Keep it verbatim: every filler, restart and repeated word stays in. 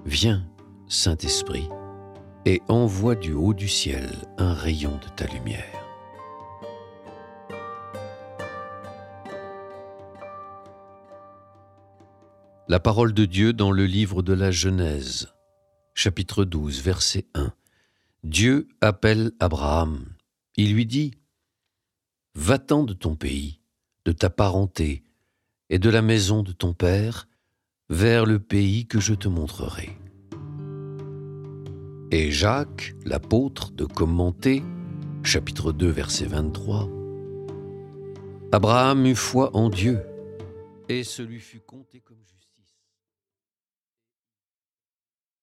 Viens, Saint-Esprit, et envoie du haut du ciel un rayon de ta lumière. La parole de Dieu dans le livre de la Genèse, chapitre douze, verset un. Dieu appelle Abraham. Il lui dit : « Va-t'en de ton pays, de ta parenté et de la maison de ton père, vers le pays que je te montrerai. » Et Jacques, l'apôtre, de commenter, chapitre deux, verset vingt-trois. Abraham eut foi en Dieu, et ce lui fut compté comme justice.